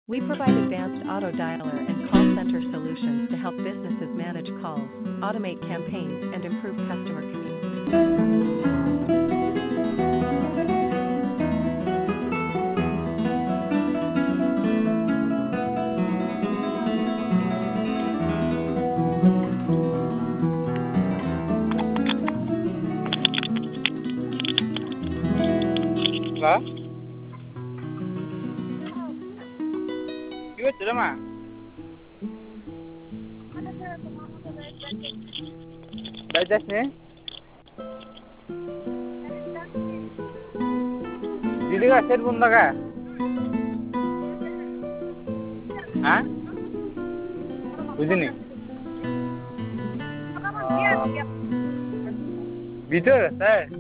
We provide advanced auto dialer and call center solutions to help businesses manage calls, automate campaigns, and improve customer communication. Hello কি করছো রে মা বাড়ি যাস নি দিদি का सेट बंद का हाँ बुझिनी ভিতর তাই